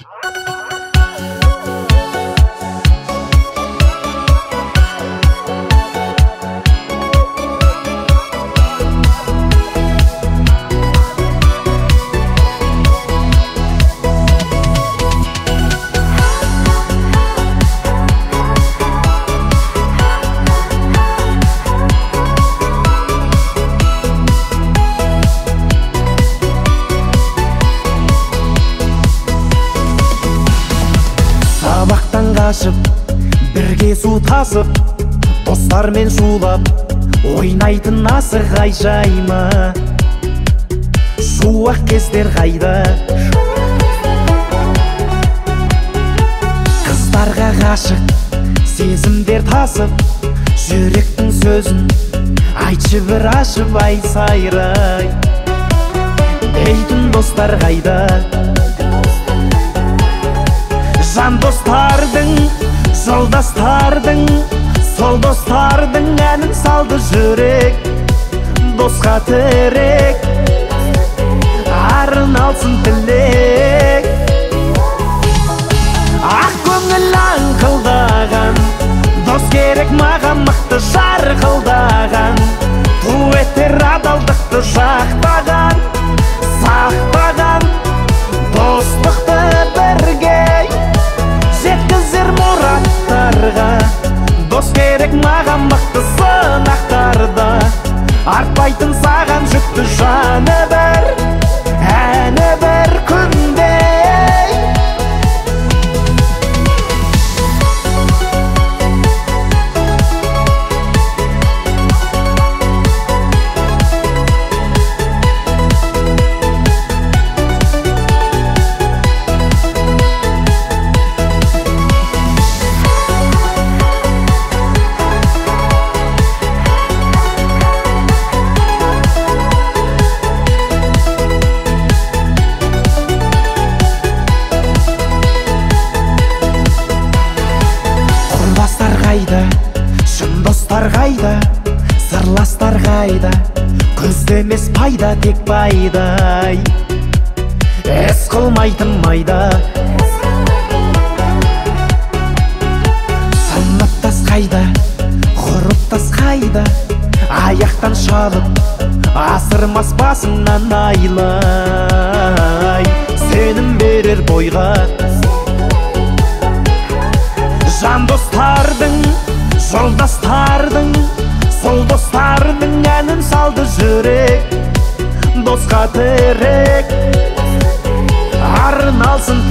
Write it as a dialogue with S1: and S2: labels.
S1: Қашып, бірге су тасып, достармен шулап, ойнайтын асық айжайма. Шуақ кездер қайда? Қыздарға ғашық, сезімдер тасып, жүректің сөзін айтшы бір ашып ай сайрай. Дейтін достар қайда? Жан достардың, жолдастардың, сол достардың әнін салды жүрек. Досқа тірек, арын алсын тілек. Ақ көңіл аңқылдаған, дос керек маған мықты жарқылдаған. Ту етер адалдықты жақтаған, сақтаған, достықты бірге жеткізер мұраттарға. Дос керек маған мықты сынақтарда, артпайтын саған жүкті жаны бір, әні бір күнде. Шын достар қайда, сырластар қайда, көзде емес пайда тек пайдай. Ес қылмайтын майда, сыныптас қайда, ғұрыптас қайда, аяқтан шалып, асырмас басыңнан айлай. Сенім берер бойға жан достардың, жолдастардың, сол достардың әнін салды жүрек. Досқа тірек, арын алсын